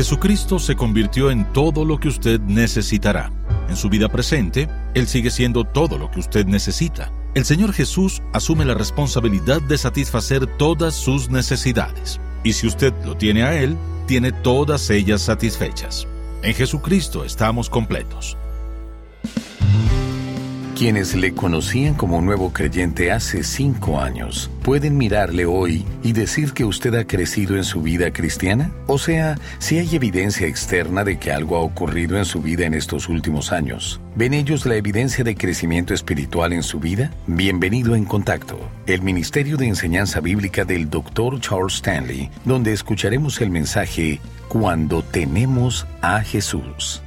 Jesucristo se convirtió en todo lo que usted necesitará. En su vida presente, Él sigue siendo todo lo que usted necesita. El Señor Jesús asume la responsabilidad de satisfacer todas sus necesidades. Y si usted lo tiene a Él, tiene todas ellas satisfechas. En Jesucristo estamos completos. Quienes le conocían como un nuevo creyente hace 5 años, ¿pueden mirarle hoy y decir que usted ha crecido en su vida cristiana? O sea, si hay evidencia externa de que algo ha ocurrido en su vida en estos últimos años, ¿ven ellos la evidencia de crecimiento espiritual en su vida? Bienvenido en Contacto, el Ministerio de Enseñanza Bíblica del Dr. Charles Stanley, donde escucharemos el mensaje Cuando tenemos a Jesús.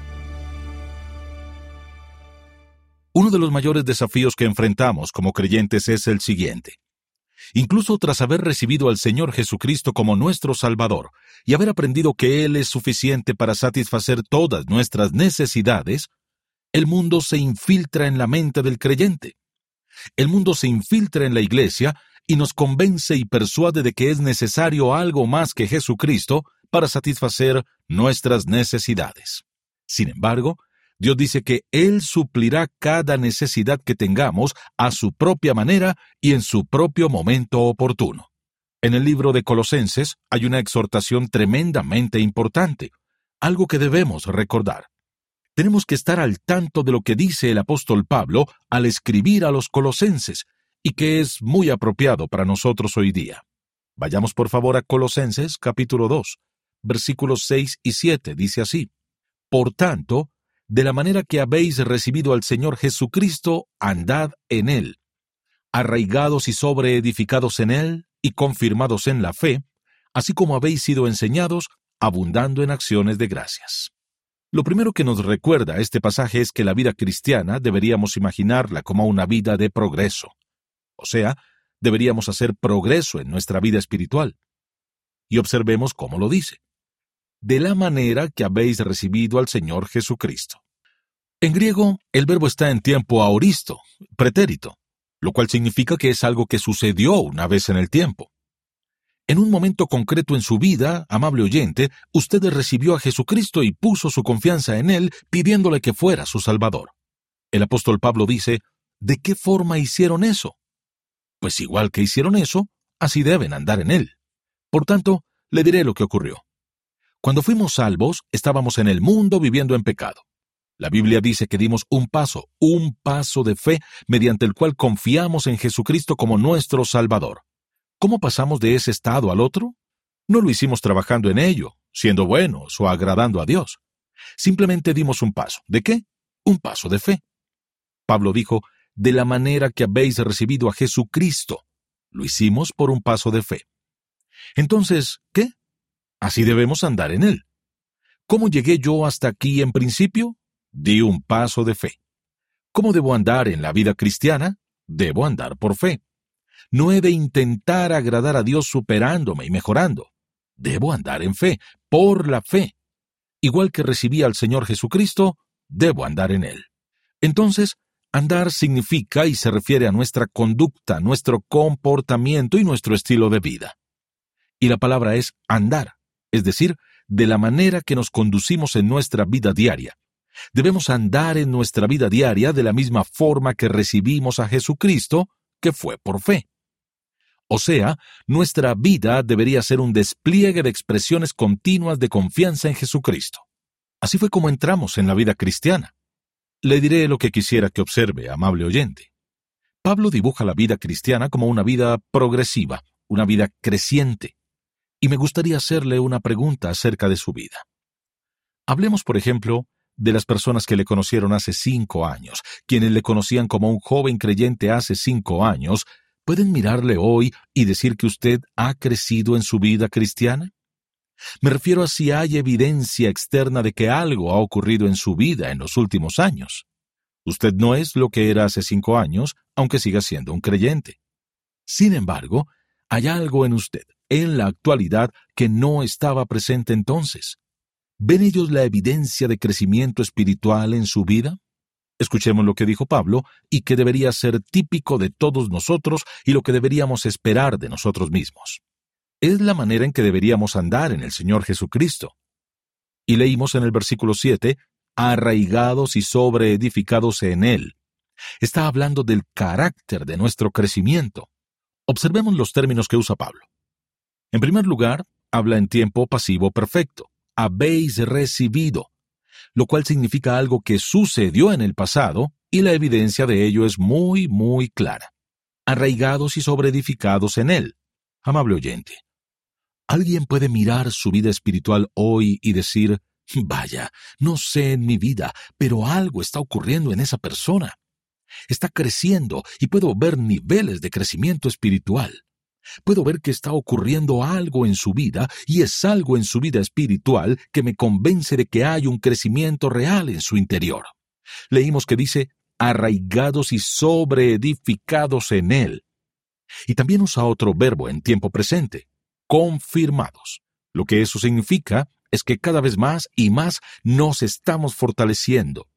Uno de los mayores desafíos que enfrentamos como creyentes es el siguiente. Incluso tras haber recibido al Señor Jesucristo como nuestro Salvador y haber aprendido que Él es suficiente para satisfacer todas nuestras necesidades, el mundo se infiltra en la mente del creyente. El mundo se infiltra en la iglesia y nos convence y persuade de que es necesario algo más que Jesucristo para satisfacer nuestras necesidades. Sin embargo, Dios dice que Él suplirá cada necesidad que tengamos a su propia manera y en su propio momento oportuno. En el libro de Colosenses hay una exhortación tremendamente importante, algo que debemos recordar. Tenemos que estar al tanto de lo que dice el apóstol Pablo al escribir a los colosenses, y que es muy apropiado para nosotros hoy día. Vayamos por favor a Colosenses capítulo 2, versículos 6 y 7, dice así: Por tanto, de la manera que habéis recibido al Señor Jesucristo, andad en Él, arraigados y sobreedificados en Él y confirmados en la fe, así como habéis sido enseñados, abundando en acciones de gracias. Lo primero que nos recuerda este pasaje es que la vida cristiana deberíamos imaginarla como una vida de progreso. O sea, deberíamos hacer progreso en nuestra vida espiritual. Y observemos cómo lo dice: de la manera que habéis recibido al Señor Jesucristo. En griego, el verbo está en tiempo aoristo, pretérito, lo cual significa que es algo que sucedió una vez en el tiempo. En un momento concreto en su vida, amable oyente, usted recibió a Jesucristo y puso su confianza en Él, pidiéndole que fuera su Salvador. El apóstol Pablo dice: ¿de qué forma hicieron eso? Pues igual que hicieron eso, así deben andar en Él. Por tanto, le diré lo que ocurrió. Cuando fuimos salvos, estábamos en el mundo viviendo en pecado. La Biblia dice que dimos un paso de fe, mediante el cual confiamos en Jesucristo como nuestro Salvador. ¿Cómo pasamos de ese estado al otro? No lo hicimos trabajando en ello, siendo buenos o agradando a Dios. Simplemente dimos un paso. ¿De qué? Un paso de fe. Pablo dijo: de la manera que habéis recibido a Jesucristo. Lo hicimos por un paso de fe. Entonces, ¿qué? Así debemos andar en Él. ¿Cómo llegué yo hasta aquí en principio? Di un paso de fe. ¿Cómo debo andar en la vida cristiana? Debo andar por fe. No he de intentar agradar a Dios superándome y mejorando. Debo andar en fe, por la fe. Igual que recibí al Señor Jesucristo, debo andar en Él. Entonces, andar significa y se refiere a nuestra conducta, nuestro comportamiento y nuestro estilo de vida. Y la palabra es andar. Es decir, de la manera que nos conducimos en nuestra vida diaria. Debemos andar en nuestra vida diaria de la misma forma que recibimos a Jesucristo, que fue por fe. O sea, nuestra vida debería ser un despliegue de expresiones continuas de confianza en Jesucristo. Así fue como entramos en la vida cristiana. Le diré lo que quisiera que observe, amable oyente. Pablo dibuja la vida cristiana como una vida progresiva, una vida creciente. Y me gustaría hacerle una pregunta acerca de su vida. Hablemos, por ejemplo, de las personas que le conocieron hace 5 años, quienes le conocían como un joven creyente hace 5 años, ¿pueden mirarle hoy y decir que usted ha crecido en su vida cristiana? Me refiero a si hay evidencia externa de que algo ha ocurrido en su vida en los últimos años. Usted no es lo que era hace 5 años, aunque siga siendo un creyente. Sin embargo, hay algo en usted, en la actualidad, que no estaba presente entonces. ¿Ven ellos la evidencia de crecimiento espiritual en su vida? Escuchemos lo que dijo Pablo y que debería ser típico de todos nosotros y lo que deberíamos esperar de nosotros mismos. Es la manera en que deberíamos andar en el Señor Jesucristo. Y leímos en el versículo 7, arraigados y sobreedificados en Él. Está hablando del carácter de nuestro crecimiento. Observemos los términos que usa Pablo. En primer lugar, habla en tiempo pasivo perfecto. Habéis recibido, lo cual significa algo que sucedió en el pasado, y la evidencia de ello es muy, muy clara. Arraigados y sobreedificados en Él. Amable oyente, ¿alguien puede mirar su vida espiritual hoy y decir, vaya, no sé en mi vida, pero algo está ocurriendo en esa persona? Está creciendo y puedo ver niveles de crecimiento espiritual. Puedo ver que está ocurriendo algo en su vida y es algo en su vida espiritual que me convence de que hay un crecimiento real en su interior. Leímos que dice, arraigados y sobreedificados en Él. Y también usa otro verbo en tiempo presente, confirmados. Lo que eso significa es que cada vez más y más nos estamos fortaleciendo.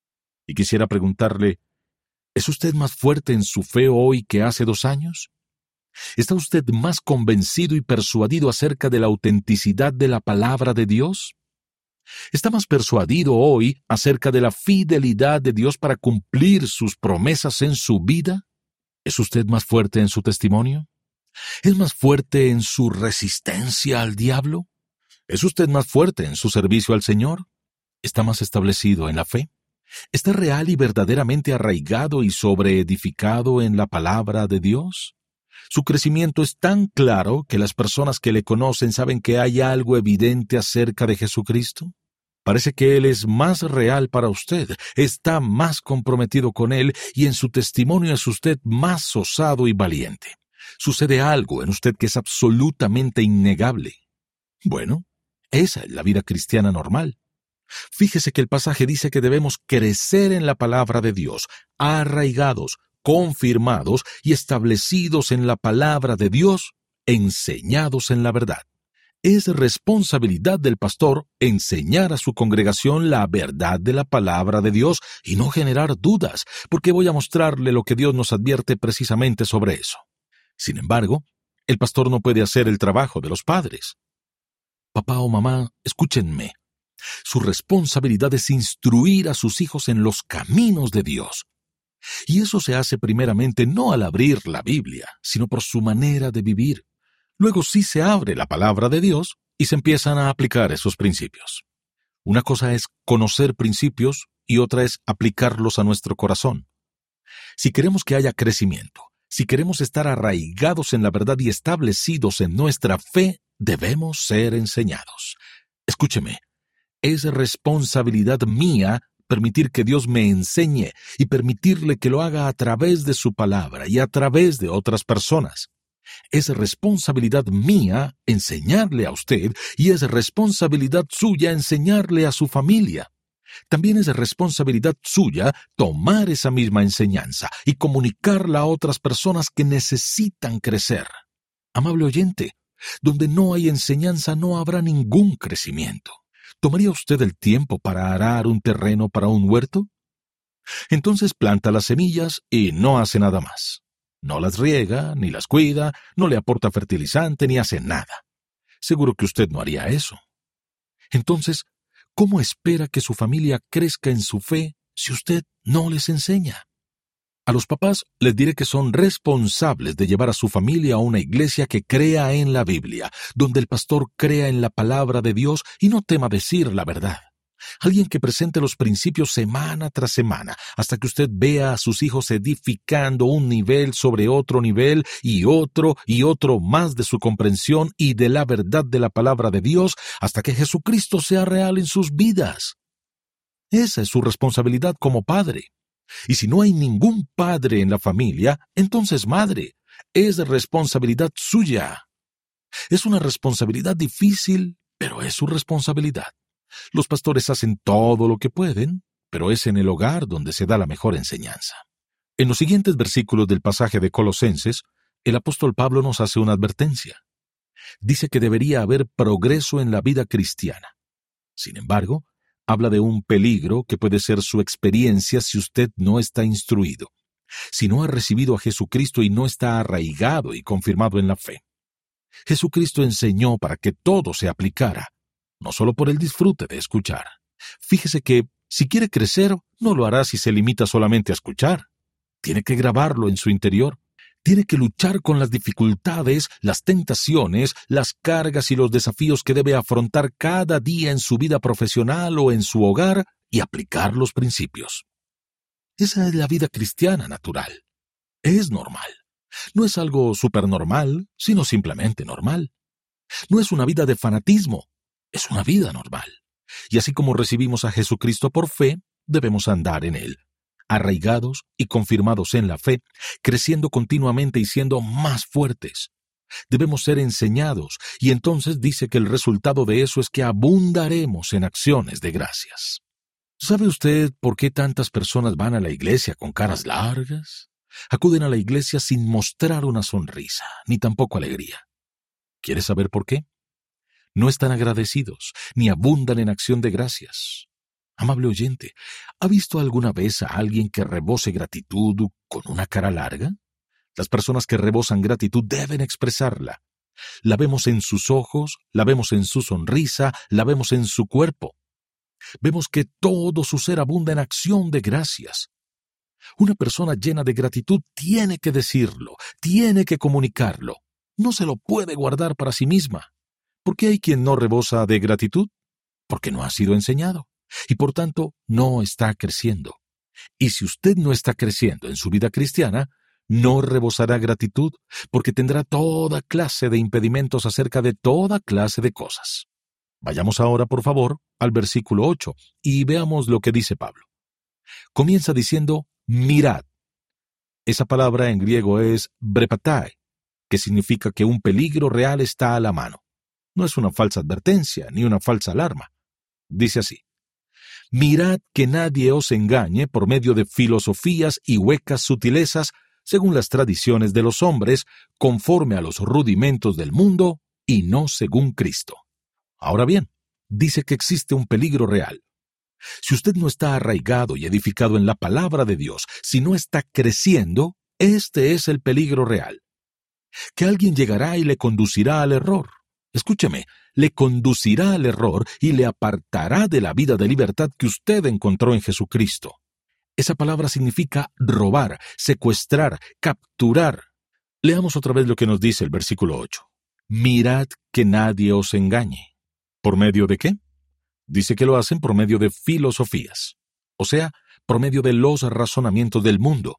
Y quisiera preguntarle, ¿es usted más fuerte en su fe hoy que hace 2 años? ¿Está usted más convencido y persuadido acerca de la autenticidad de la palabra de Dios? ¿Está más persuadido hoy acerca de la fidelidad de Dios para cumplir sus promesas en su vida? ¿Es usted más fuerte en su testimonio? ¿Es más fuerte en su resistencia al diablo? ¿Es usted más fuerte en su servicio al Señor? ¿Está más establecido en la fe? ¿Está real y verdaderamente arraigado y sobreedificado en la palabra de Dios? Su crecimiento es tan claro que las personas que le conocen saben que hay algo evidente acerca de Jesucristo. Parece que Él es más real para usted, está más comprometido con Él y en su testimonio es usted más osado y valiente. Sucede algo en usted que es absolutamente innegable. Bueno, esa es la vida cristiana normal. Fíjese que el pasaje dice que debemos crecer en la palabra de Dios, arraigados, confirmados y establecidos en la palabra de Dios, enseñados en la verdad. Es responsabilidad del pastor enseñar a su congregación la verdad de la palabra de Dios y no generar dudas, porque voy a mostrarle lo que Dios nos advierte precisamente sobre eso. Sin embargo, el pastor no puede hacer el trabajo de los padres. Papá o mamá, escúchenme. Su responsabilidad es instruir a sus hijos en los caminos de Dios. Y eso se hace primeramente no al abrir la Biblia, sino por su manera de vivir. Luego sí se abre la palabra de Dios y se empiezan a aplicar esos principios. Una cosa es conocer principios y otra es aplicarlos a nuestro corazón. Si queremos que haya crecimiento, si queremos estar arraigados en la verdad y establecidos en nuestra fe, debemos ser enseñados. Escúcheme, es responsabilidad mía permitir que Dios me enseñe y permitirle que lo haga a través de su palabra y a través de otras personas. Es responsabilidad mía enseñarle a usted y es responsabilidad suya enseñarle a su familia. También es responsabilidad suya tomar esa misma enseñanza y comunicarla a otras personas que necesitan crecer. Amable oyente, donde no hay enseñanza no habrá ningún crecimiento. ¿Tomaría usted el tiempo para arar un terreno para un huerto? Entonces planta las semillas y no hace nada más. No las riega, ni las cuida, no le aporta fertilizante, ni hace nada. Seguro que usted no haría eso. Entonces, ¿cómo espera que su familia crezca en su fe si usted no les enseña? A los papás les diré que son responsables de llevar a su familia a una iglesia que crea en la Biblia, donde el pastor crea en la palabra de Dios y no tema decir la verdad. Alguien que presente los principios semana tras semana, hasta que usted vea a sus hijos edificando un nivel sobre otro nivel y otro más de su comprensión y de la verdad de la palabra de Dios, hasta que Jesucristo sea real en sus vidas. Esa es su responsabilidad como padre. Y si no hay ningún padre en la familia, entonces madre. Es responsabilidad suya. Es una responsabilidad difícil, pero es su responsabilidad. Los pastores hacen todo lo que pueden, pero es en el hogar donde se da la mejor enseñanza. En los siguientes versículos del pasaje de Colosenses, el apóstol Pablo nos hace una advertencia. Dice que debería haber progreso en la vida cristiana. Sin embargo, habla de un peligro que puede ser su experiencia si usted no está instruido, si no ha recibido a Jesucristo y no está arraigado y confirmado en la fe. Jesucristo enseñó para que todo se aplicara. no solo por el disfrute de escuchar. Fíjese que, si quiere crecer, no lo hará si se limita solamente a escuchar. Tiene que grabarlo en su interior. Tiene que luchar con las dificultades, las tentaciones, las cargas y los desafíos que debe afrontar cada día en su vida profesional o en su hogar y aplicar los principios. Esa es la vida cristiana natural. Es normal. No es algo supernormal, sino simplemente normal. No es una vida de fanatismo, es una vida normal. Y así como recibimos a Jesucristo por fe, debemos andar en Él, arraigados y confirmados en la fe, creciendo continuamente y siendo más fuertes. Debemos ser enseñados, y entonces dice que el resultado de eso es que abundaremos en acciones de gracias. ¿Sabe usted por qué tantas personas van a la iglesia con caras largas? Acuden a la iglesia sin mostrar una sonrisa, ni tampoco alegría. ¿Quiere saber por qué? No están agradecidos, ni abundan en acción de gracias. Amable oyente, ¿ha visto alguna vez a alguien que rebose gratitud con una cara larga? Las personas que rebosan gratitud deben expresarla. La vemos en sus ojos, la vemos en su sonrisa, la vemos en su cuerpo. Vemos que todo su ser abunda en acción de gracias. Una persona llena de gratitud tiene que decirlo, tiene que comunicarlo. No se lo puede guardar para sí misma. ¿Por qué hay quien no rebosa de gratitud? Porque no ha sido enseñado y por tanto no está creciendo. Y si usted no está creciendo en su vida cristiana, no rebosará gratitud porque tendrá toda clase de impedimentos acerca de toda clase de cosas. Vayamos ahora, por favor, al versículo 8 y veamos lo que dice Pablo. Comienza diciendo, mirad. Esa palabra en griego es brepatai, que significa que un peligro real está a la mano. No es una falsa advertencia ni una falsa alarma. Dice así, mirad que nadie os engañe por medio de filosofías y huecas sutilezas, según las tradiciones de los hombres, conforme a los rudimentos del mundo y no según Cristo. Ahora bien, dice que existe un peligro real. Si usted no está arraigado y edificado en la palabra de Dios, si no está creciendo, este es el peligro real. Que alguien llegará y le conducirá al error. Escúcheme, le conducirá al error y le apartará de la vida de libertad que usted encontró en Jesucristo. Esa palabra significa robar, secuestrar, capturar. Leamos otra vez lo que nos dice el versículo 8. Mirad que nadie os engañe. ¿Por medio de qué? Dice que lo hacen por medio de filosofías, o sea, por medio de los razonamientos del mundo.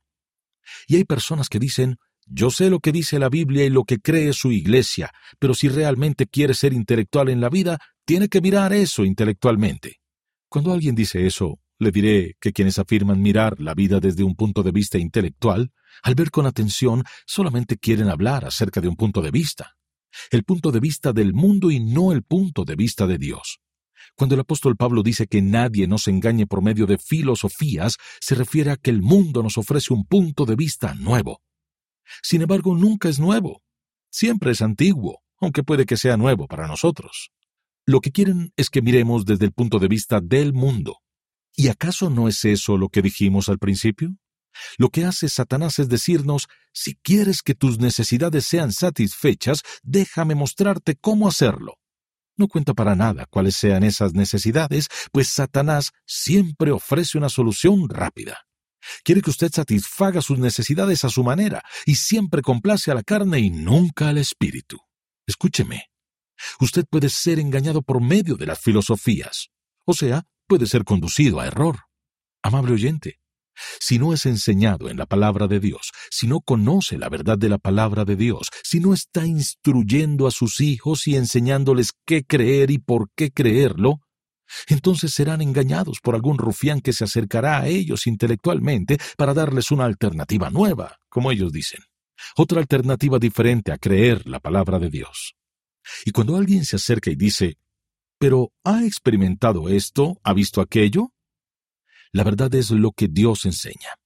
Y hay personas que dicen, yo sé lo que dice la Biblia y lo que cree su iglesia, pero si realmente quiere ser intelectual en la vida, tiene que mirar eso intelectualmente. Cuando alguien dice eso, le diré que quienes afirman mirar la vida desde un punto de vista intelectual, al ver con atención, solamente quieren hablar acerca de un punto de vista. El punto de vista del mundo y no el punto de vista de Dios. Cuando el apóstol Pablo dice que nadie nos engañe por medio de filosofías, se refiere a que el mundo nos ofrece un punto de vista nuevo. Sin embargo, nunca es nuevo. Siempre es antiguo, aunque puede que sea nuevo para nosotros. Lo que quieren es que miremos desde el punto de vista del mundo. ¿Y acaso no es eso lo que dijimos al principio? Lo que hace Satanás es decirnos, si quieres que tus necesidades sean satisfechas, déjame mostrarte cómo hacerlo. No cuenta para nada cuáles sean esas necesidades, pues Satanás siempre ofrece una solución rápida. Quiere que usted satisfaga sus necesidades a su manera y siempre complace a la carne y nunca al espíritu. Escúcheme, usted puede ser engañado por medio de las filosofías, o sea, puede ser conducido a error. Amable oyente, si no es enseñado en la palabra de Dios, si no conoce la verdad de la palabra de Dios, si no está instruyendo a sus hijos y enseñándoles qué creer y por qué creerlo, entonces serán engañados por algún rufián que se acercará a ellos intelectualmente para darles una alternativa nueva, como ellos dicen. Otra alternativa diferente a creer la palabra de Dios. Y cuando alguien se acerca y dice, ¿pero ha experimentado esto? ¿Ha visto aquello? La verdad es lo que Dios enseña.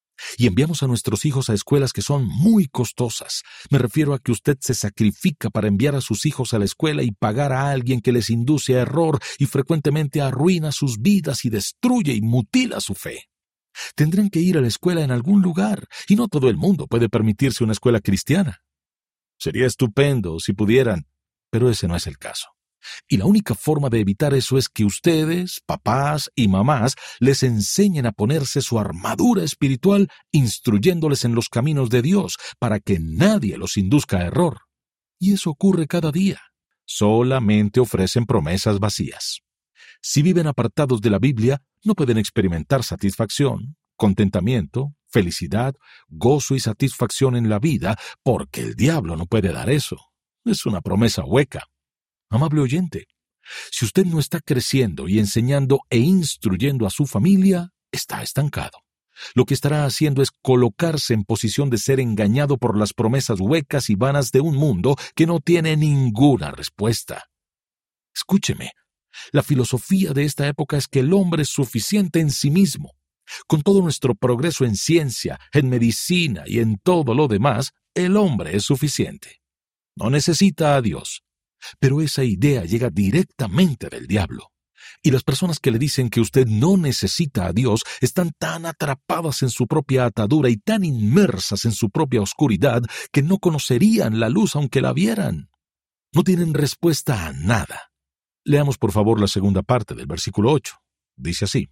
Y enviamos a nuestros hijos a escuelas que son muy costosas. Me refiero a que usted se sacrifica para enviar a sus hijos a la escuela y pagar a alguien que les induce a error y frecuentemente arruina sus vidas y destruye y mutila su fe. Tendrán que ir a la escuela en algún lugar, y no todo el mundo puede permitirse una escuela cristiana. Sería estupendo si pudieran, pero ese no es el caso. Y la única forma de evitar eso es que ustedes, papás y mamás, les enseñen a ponerse su armadura espiritual, instruyéndoles en los caminos de Dios, para que nadie los induzca a error. Y eso ocurre cada día. Solamente ofrecen promesas vacías. Si viven apartados de la Biblia, no pueden experimentar satisfacción, contentamiento, felicidad, gozo y satisfacción en la vida, porque el diablo no puede dar eso. Es una promesa hueca. Amable oyente, si usted no está creciendo y enseñando e instruyendo a su familia, está estancado. Lo que estará haciendo es colocarse en posición de ser engañado por las promesas huecas y vanas de un mundo que no tiene ninguna respuesta. Escúcheme, la filosofía de esta época es que el hombre es suficiente en sí mismo. Con todo nuestro progreso en ciencia, en medicina y en todo lo demás, el hombre es suficiente. No necesita a Dios. Pero esa idea llega directamente del diablo. Y las personas que le dicen que usted no necesita a Dios están tan atrapadas en su propia atadura y tan inmersas en su propia oscuridad que no conocerían la luz aunque la vieran. No tienen respuesta a nada. Leamos por favor la segunda parte del versículo 8. Dice así: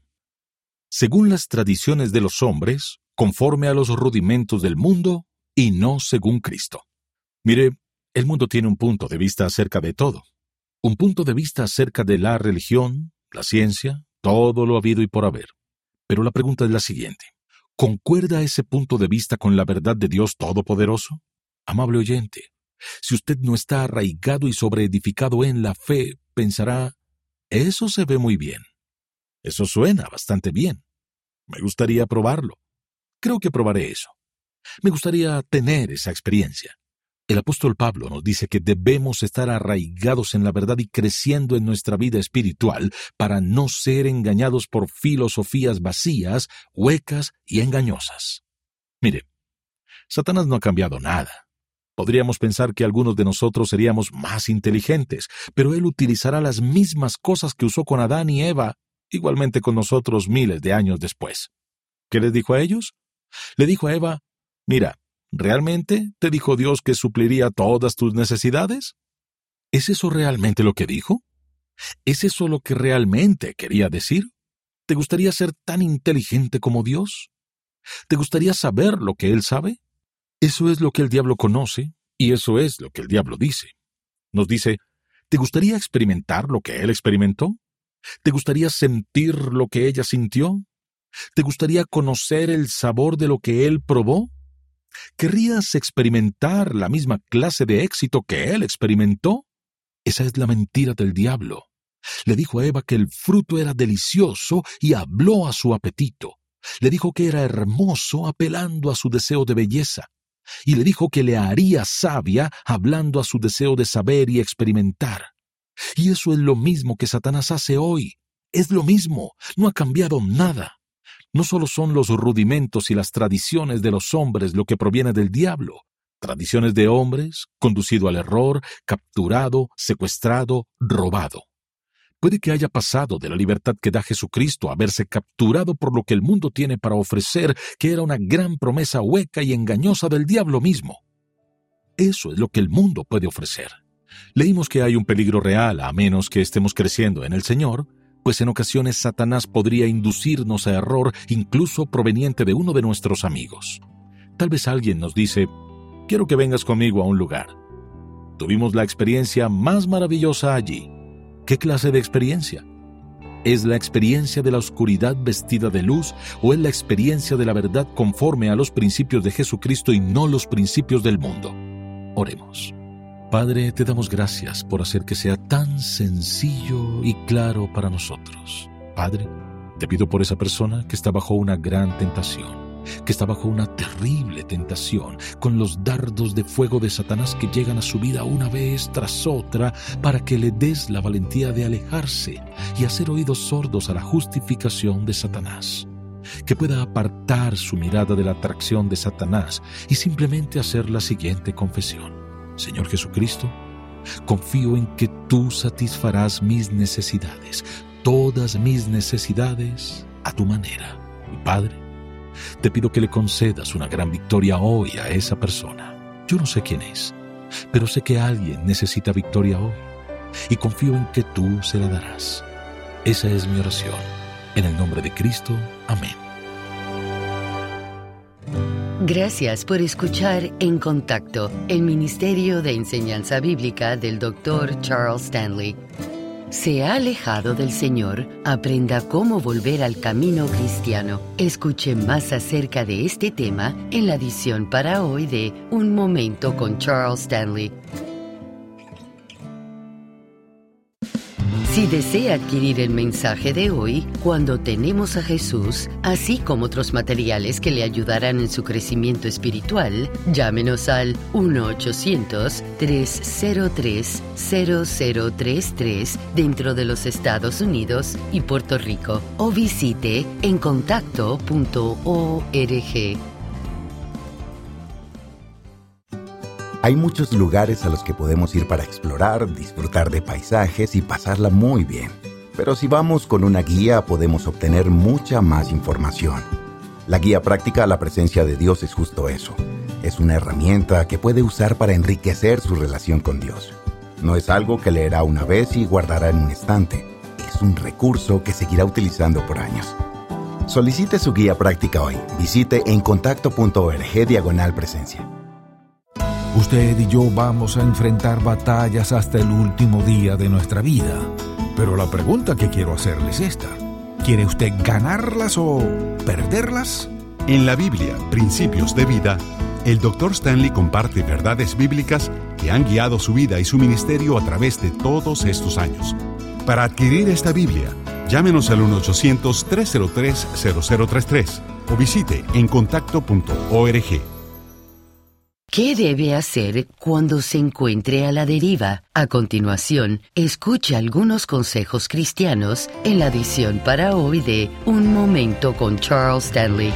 según las tradiciones de los hombres, conforme a los rudimentos del mundo, y no según Cristo. Mire, el mundo tiene un punto de vista acerca de todo. Un punto de vista acerca de la religión, la ciencia, todo lo habido y por haber. Pero la pregunta es la siguiente: ¿concuerda ese punto de vista con la verdad de Dios Todopoderoso? Amable oyente, si usted no está arraigado y sobreedificado en la fe, pensará, eso se ve muy bien. Eso suena bastante bien. Me gustaría probarlo. Creo que probaré eso. Me gustaría tener esa experiencia. El apóstol Pablo nos dice que debemos estar arraigados en la verdad y creciendo en nuestra vida espiritual para no ser engañados por filosofías vacías, huecas y engañosas. Mire, Satanás no ha cambiado nada. Podríamos pensar que algunos de nosotros seríamos más inteligentes, pero él utilizará las mismas cosas que usó con Adán y Eva, igualmente con nosotros miles de años después. ¿Qué les dijo a ellos? Le dijo a Eva, mira, ¿realmente te dijo Dios que supliría todas tus necesidades? ¿Es eso realmente lo que dijo? ¿Es eso lo que realmente quería decir? ¿Te gustaría ser tan inteligente como Dios? ¿Te gustaría saber lo que Él sabe? Eso es lo que el diablo conoce y eso es lo que el diablo dice. Nos dice, ¿te gustaría experimentar lo que Él experimentó? ¿Te gustaría sentir lo que ella sintió? ¿Te gustaría conocer el sabor de lo que Él probó? ¿Querrías experimentar la misma clase de éxito que él experimentó? Esa es la mentira del diablo. Le dijo a Eva que el fruto era delicioso y habló a su apetito. Le dijo que era hermoso apelando a su deseo de belleza. Y le dijo que le haría sabia hablando a su deseo de saber y experimentar. Y eso es lo mismo que Satanás hace hoy. Es lo mismo, no ha cambiado nada. No solo son los rudimentos y las tradiciones de los hombres lo que proviene del diablo. Tradiciones de hombres, conducido al error, capturado, secuestrado, robado. Puede que haya pasado de la libertad que da Jesucristo a verse capturado por lo que el mundo tiene para ofrecer, que era una gran promesa hueca y engañosa del diablo mismo. Eso es lo que el mundo puede ofrecer. Leímos que hay un peligro real a menos que estemos creciendo en el Señor, pues en ocasiones Satanás podría inducirnos a error incluso proveniente de uno de nuestros amigos. Tal vez alguien nos dice, quiero que vengas conmigo a un lugar. Tuvimos la experiencia más maravillosa allí. ¿Qué clase de experiencia? ¿Es la experiencia de la oscuridad vestida de luz o es la experiencia de la verdad conforme a los principios de Jesucristo y no los principios del mundo? Oremos. Padre, te damos gracias por hacer que sea tan sencillo y claro para nosotros. Padre, te pido por esa persona que está bajo una gran tentación, que está bajo una terrible tentación, con los dardos de fuego de Satanás que llegan a su vida una vez tras otra, para que le des la valentía de alejarse y hacer oídos sordos a la justificación de Satanás. Que pueda apartar su mirada de la atracción de Satanás y simplemente hacer la siguiente confesión. Señor Jesucristo, confío en que tú satisfarás mis necesidades, todas mis necesidades, a tu manera. Y Padre, te pido que le concedas una gran victoria hoy a esa persona. Yo no sé quién es, pero sé que alguien necesita victoria hoy. y confío en que tú se la darás. Esa es mi oración. En el nombre de Cristo. Amén. Gracias por escuchar En Contacto, el Ministerio de Enseñanza Bíblica del Dr. Charles Stanley. ¿Se ha alejado del Señor? Aprenda cómo volver al camino cristiano. Escuche más acerca de este tema en la edición para hoy de Un Momento con Charles Stanley. Si desea adquirir el mensaje de hoy, Cuando tenemos a Jesús, así como otros materiales que le ayudarán en su crecimiento espiritual, llámenos al 1-800-303-0033 dentro de los Estados Unidos y Puerto Rico, o visite encontacto.org. Hay muchos lugares a los que podemos ir para explorar, disfrutar de paisajes y pasarla muy bien. Pero si vamos con una guía, podemos obtener mucha más información. La guía práctica a la presencia de Dios es justo eso. Es una herramienta que puede usar para enriquecer su relación con Dios. No es algo que leerá una vez y guardará en un estante. Es un recurso que seguirá utilizando por años. Solicite su guía práctica hoy. Visite encontacto.org/presencia. Usted y yo vamos a enfrentar batallas hasta el último día de nuestra vida. Pero la pregunta que quiero hacerle es esta. ¿Quiere usted ganarlas o perderlas? En la Biblia, Principios de Vida, el Dr. Stanley comparte verdades bíblicas que han guiado su vida y su ministerio a través de todos estos años. Para adquirir esta Biblia, llámenos al 1-800-303-0033 o visite encontacto.org. ¿Qué debe hacer cuando se encuentre a la deriva? A continuación, escuche algunos consejos cristianos en la edición para hoy de Un Momento con Charles Stanley.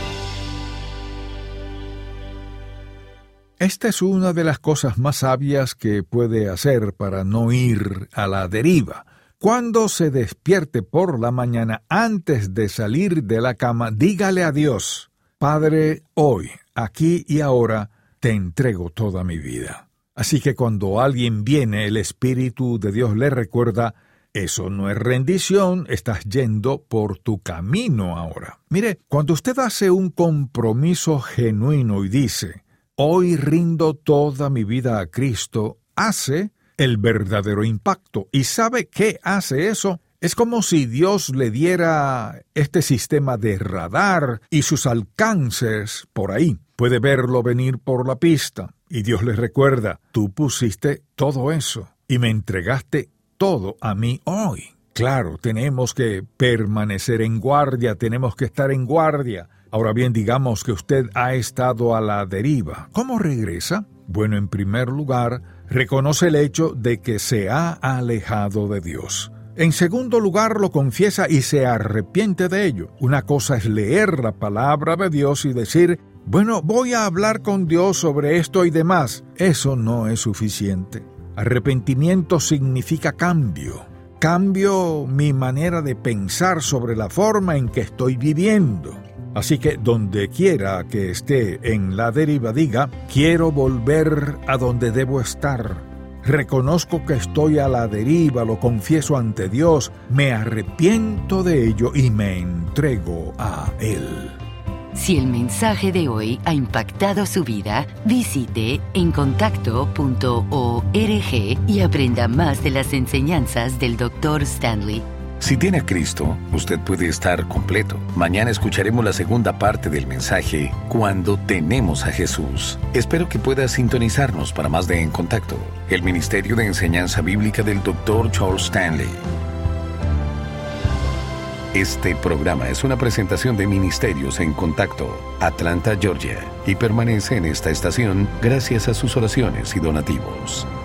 Esta es una de las cosas más sabias que puede hacer para no ir a la deriva. Cuando se despierte por la mañana, antes de salir de la cama, dígale a Dios: Padre, hoy, aquí y ahora, te entrego toda mi vida. Así que cuando alguien viene, el Espíritu de Dios le recuerda: eso no es rendición, estás yendo por tu camino ahora. Mire, cuando usted hace un compromiso genuino y dice: hoy rindo toda mi vida a Cristo, hace el verdadero impacto. ¿Y sabe qué hace eso? Es como si Dios le diera este sistema de radar y sus alcances por ahí. Puede verlo venir por la pista y Dios le recuerda: tú pusiste todo eso y me entregaste todo a mí hoy. Claro, tenemos que permanecer en guardia, tenemos que estar en guardia. Ahora bien, digamos que usted ha estado a la deriva. ¿Cómo regresa? Bueno, en primer lugar, reconoce el hecho de que se ha alejado de Dios. En segundo lugar, lo confiesa y se arrepiente de ello. Una cosa es leer la palabra de Dios y decir: bueno, voy a hablar con Dios sobre esto y demás. Eso no es suficiente. Arrepentimiento significa cambio. Cambio mi manera de pensar sobre la forma en que estoy viviendo. Así que donde quiera que esté en la deriva, diga: quiero volver a donde debo estar. Reconozco que estoy a la deriva, lo confieso ante Dios, me arrepiento de ello y me entrego a Él. Si el mensaje de hoy ha impactado su vida, visite encontacto.org y aprenda más de las enseñanzas del Dr. Stanley. Si tiene a Cristo, usted puede estar completo. Mañana escucharemos la segunda parte del mensaje, Cuando tenemos a Jesús. Espero que pueda sintonizarnos para más de En Contacto, el Ministerio de Enseñanza Bíblica del Dr. Charles Stanley. Este programa es una presentación de Ministerios en Contacto, Atlanta, Georgia, y permanece en esta estación gracias a sus oraciones y donativos.